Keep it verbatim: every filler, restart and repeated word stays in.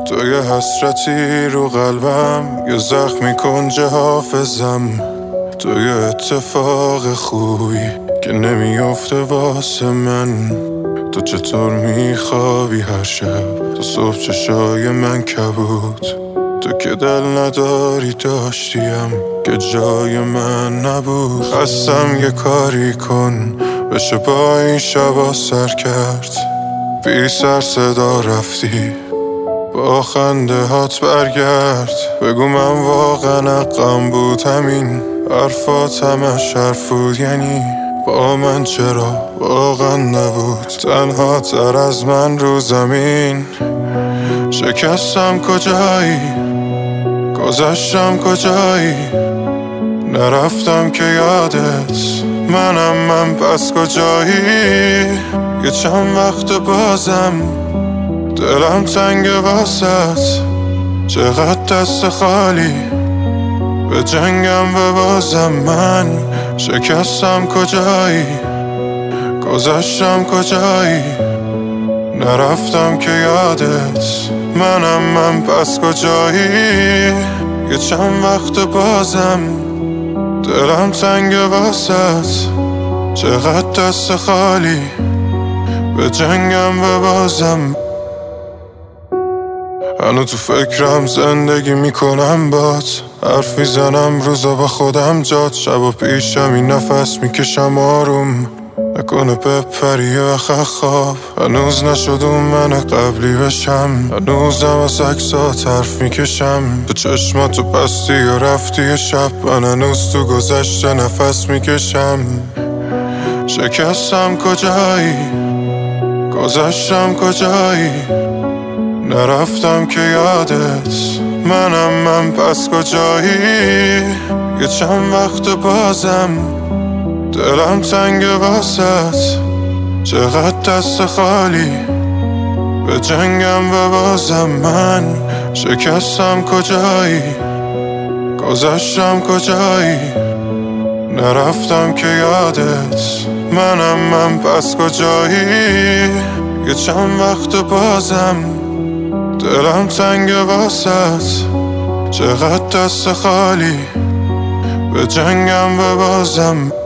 تو یه حسرتی رو قلبم، یه زخمی کنج حافظم. تو یه اتفاق خوبی که نمیافته واسه من. تو چطور میخوابی هر شب تا صبح چشای من کبود. تو که دل نداری داشتیم که جای من نبود. خستم یه کاری کن بشه با این شبا سر کرد. بی سر صدا رفتی با خنده هات برگرد. بگو من واقعا حقم بود همین حرفات همش حرف بود. یعنی با من چرا واقعا نبود تنها تر از من رو زمین. شکستم کجایی گذشتم کجایی نرفتم که یادت منم من پس کجایی. یه چند وقت بازم دلم تنگ واسط چقدر دست خالی به جنگم ببازم. من شکستم کجایی گذشتم کجایی نرفتم که یادت منم من پس کجایی. یه چند وقت بازم دلم تنگ واسط چقدر دست خالی به جنگم ببازم. هنو تو فکرم زندگی میکنم بات، حرف میزنم روزا با خودم جات. شب و پیشم این نفس میکشم آروم نکنه بپری آخه خواب. هنوز نشدم من قبلی بشم، هنوزم از عکسات حرف میکشم. تو چشماتو پستی و رفتی شب، من هنوز تو گذشته نفس میکشم. شکستم کجایی گذشتم کجایی نرفتم که یادت منم من پس کجایی. یه چند وقت بازم دلم تنگ واسط چقدر دست خالی به جنگم ببازم. من شکستم کجایی گذشتم کجایی نرفتم که یادت منم من پس کجایی. یه چند وقت بازم دلم تنگ واسط چقدر دست خالی به جنگم ببازم.